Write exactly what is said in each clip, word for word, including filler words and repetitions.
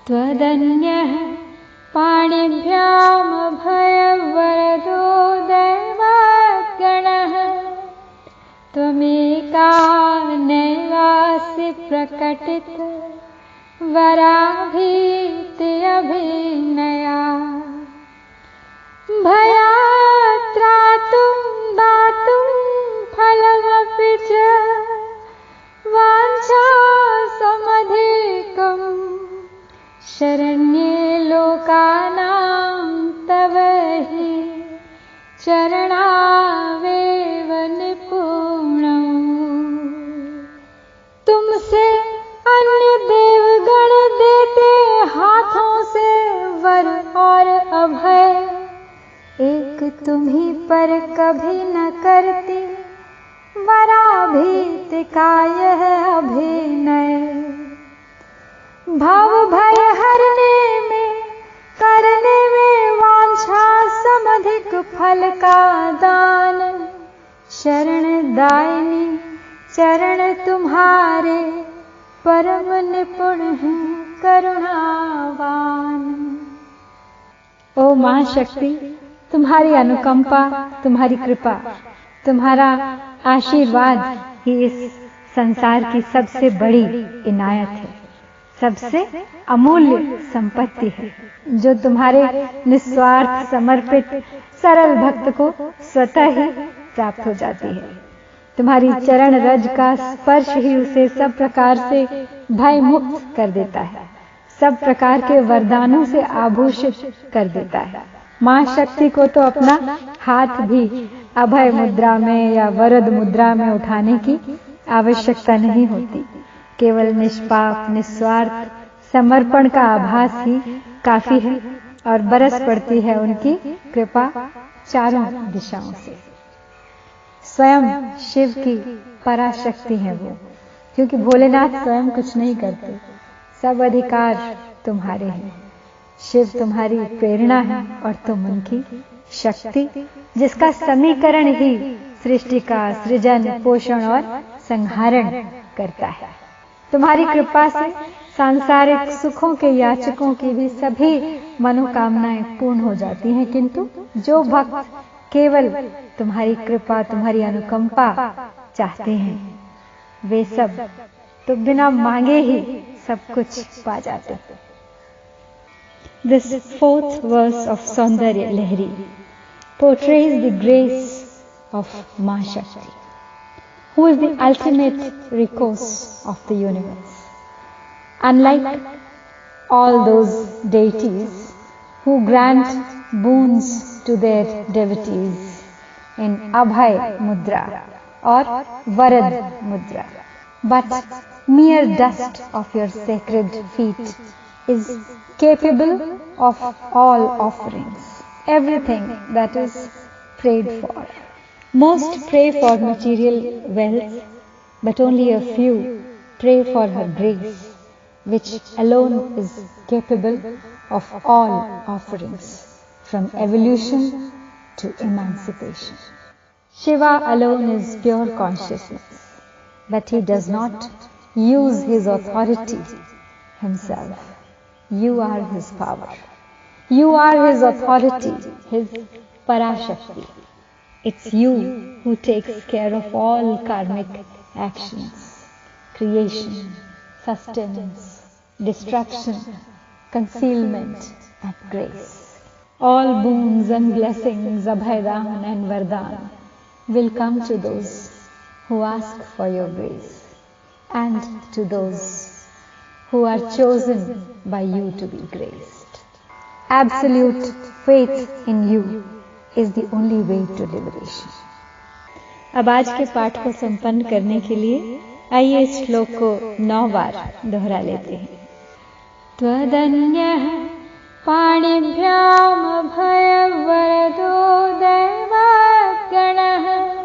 त्वदन्यः पाणिभ्यामभयवरदो दैवगणः त्वमेका नैवासि प्रकटित वराभीत्यभिनया भयात्रातुं दातुं फलमपि च वाञ्छासमधिकं शरण्ये लोकानां तव हि चरणावेव निपुणम्। तुमसे अन्य देवगण देते हाथों से वर और अभय, एक तुम्ही पर कभी न करती वराभीति का यह अभिनय। भाव भय हरने में करने में वांछा समधिक फल का दान, शरण दायिनी चरण तुम्हारे परम निपुण हैं करुणावान। ओ मां शक्ति, तुम्हारी अनुकंपा, तुम्हारी कृपा, तुम्हारा आशीर्वाद ही इस संसार की सबसे बड़ी इनायत है, सबसे अमूल्य संपत्ति है, जो तुम्हारे निस्वार्थ समर्पित सरल भक्त को स्वतः ही प्राप्त हो जाती है। तुम्हारी चरण रज का स्पर्श ही उसे सब प्रकार से भय मुक्त कर देता है, सब प्रकार के वरदानों से आभूषित कर देता है। मां शक्ति को तो अपना हाथ भी अभय मुद्रा में या वरद मुद्रा में उठाने की आवश्यकता नहीं होती। केवल निष्पाप निस्वार्थ समर्पण का आभास ही काफी है और बरस पड़ती है उनकी कृपा चारों दिशाओं से। स्वयं शिव की पराशक्ति है वो, क्योंकि भोलेनाथ स्वयं कुछ नहीं करते, सब अधिकार तुम्हारे हैं। शिव तुम्हारी प्रेरणा है और तुम उनकी शक्ति, जिसका समीकरण ही सृष्टि का सृजन पोषण और संहारण करता है। तुम्हारी कृपा से सांसारिक सुखों के याचकों की भी सभी मनोकामनाएं पूर्ण हो जाती हैं, किंतु जो भक्त केवल तुम्हारी कृपा तुम्हारी अनुकंपा चाहते हैं, वे सब तो बिना मांगे ही सब कुछ पा जाते हैं। This fourth verse of Saundarya Lahari portrays the grace of Ma Shakti, who is the ultimate recourse of the universe. Unlike all those deities who grant boons to their devotees in Abhay Mudra or Varad Mudra, but mere dust of your sacred feet is capable of all offerings, everything that is prayed for. Most pray for material wealth, but only a few pray for her grace, which alone is capable of all offerings, from evolution to emancipation. Shiva alone is pure consciousness, but he does not use his authority himself. You are his power. You are his authority, his Parashakti. It's you who takes care of all karmic actions, creation, sustenance, destruction, concealment, and grace. All boons and blessings, Abhaydan and Vardhan, will come to those who ask for your grace, and to those who are chosen by you to be graced. Absolute faith in you is the only way to liberation. अब आज के पाठ को संपन्न करने के लिए आइए इस श्लोक को नौ बार दोहरा लेते हैं। त्वदन्यः पाणिभ्यामभयवरदो दैवगणः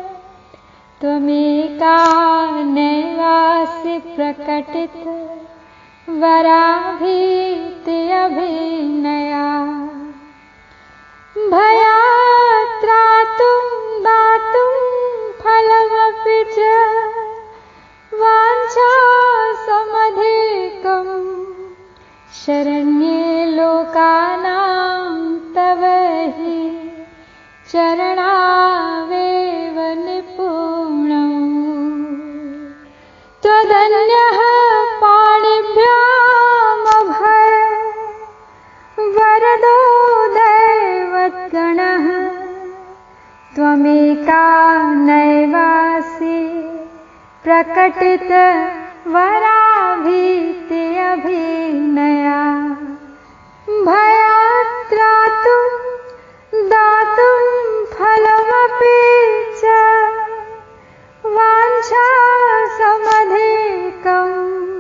त्वमेका नैवासि प्रकटित वराभीत्यभिनया भयात्रातुं दातुं फलमपि च वाञ्छासमधिकं शरण्ये लोकानां तव हि चरणावेव निपुणौ त्वदन्यः पाणिभ्यामभय वरदो दैवद्गणः त्वमेका नैवासि प्रकटित वराभीति अभिनया भयात्रातुं दातुं फलमपि च वाञ्छासमधिकं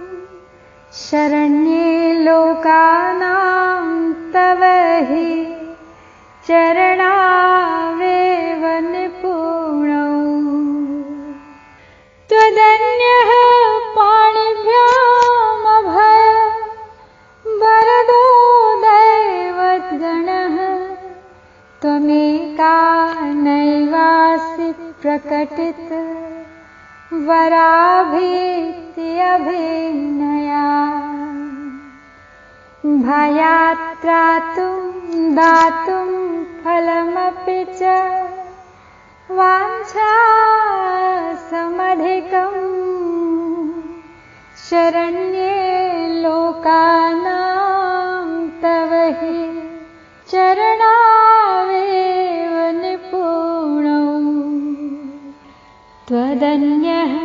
शरण्ये लोकानां तव हि चरणावेव निपुणौ त्वदन्यः पाणिभ्यामभय वरदो दैवद्गणः त्वमेका नैवासि प्रकटित वराभीति अभिनया भयात्रातुं दातुं फलमपि च वाञ्छासमधिकं शरण्ये लोकानां तव हि चरणावेव निपुणौ त्वदन्यः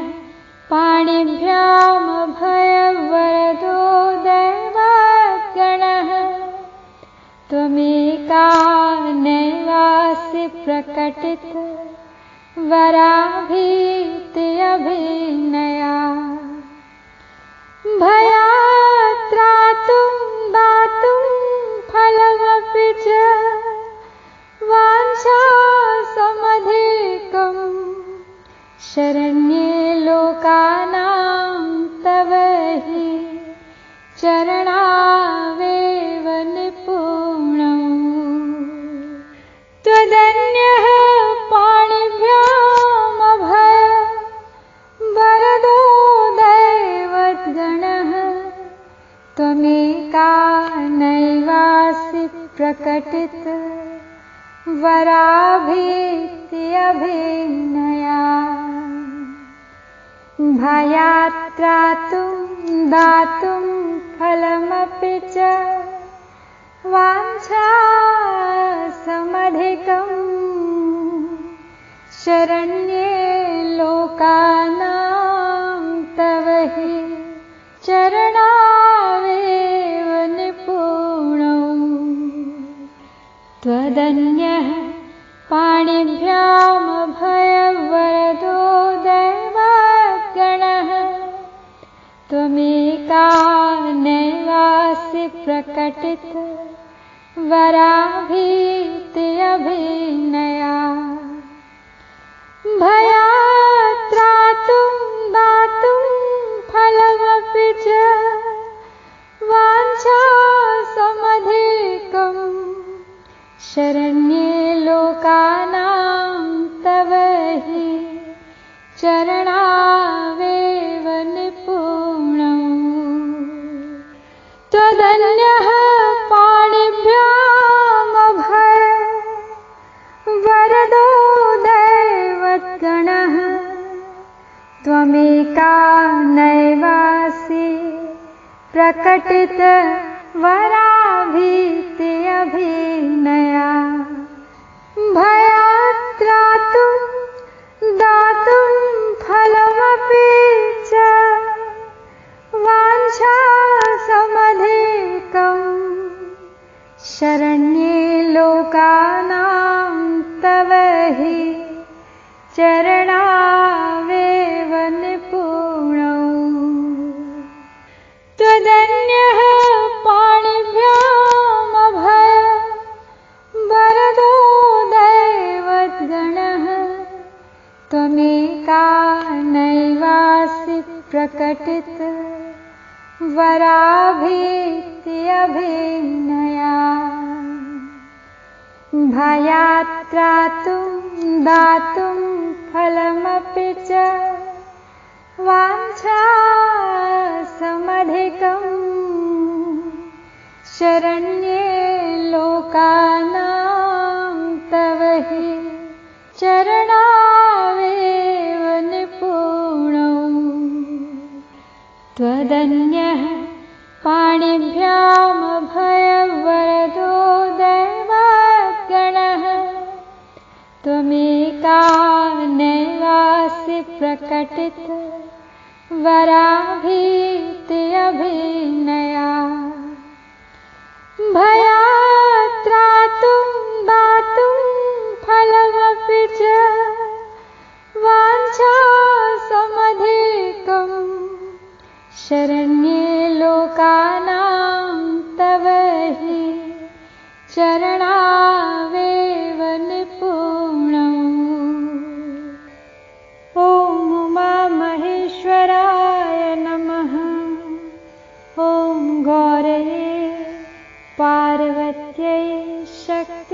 पाणिभ्यामभयवरदो दैवद्गणः त्वमेका नैवासि प्रकटित वराभीति अभिनया भयात्रातुं दातुं फलमपि च वाञ्छासमधिकं शरण्ये लोकानां तव हि चरणावेव निपुणौ त्वदन्यः पाणिभ्यामभय वरदो दैवद्गणः त्वमेका नैवासि प्रकटित वराभीति अभिनया भयात्रातुं दातुं फलमपि च वाञ्छासमधिकं शरण्ये लोकानां तव हि चरणावेव निपुणौ त्वदन्यः पाणिभ्यामभयवरदो दैवद्गणः त्वमेका नैवासि प्रकटित वराभीति अभिनया भयात्रातुं दातुं फलमपि च वाञ्छासमधिकं शरण्ये लोकानां तव हि चरणावेव निपुणौ त्वदन्यः पाणिभ्यामभय वरदो दैवद्गणः त्वमेका नैवासि प्रकटित वराभीति अभिनया भयात्रातुं दातुं फलमपि च वाञ्छासमधिकं शरण्ये लोकानां तव हि चरणावेव निपुणौ त्वदन्यः पाणिभ्यामभय वरदो दैवद्गणः त्वमेका नैवासि प्रकटित वराभीति अभिनया भयात्रातुं दातुं फलमपि च वाञ्छासमधिकं शरण्ये लोकानां तव हि चरणावेव निपुणौ त्वदन्यः पाणिभ्यामभयवरदो दैवगणः त्वमेका नैवासि प्रकटित वराभीति अभिनया भयात्रातुं दातुं फलमपि च वाञ्छासमधिकं शरण्ये लोकानां तव हि चरणावेव निपुणौ। ॐ उमामहेश्वराय नमः। ॐ गौरये पार्वत्यै शक्ति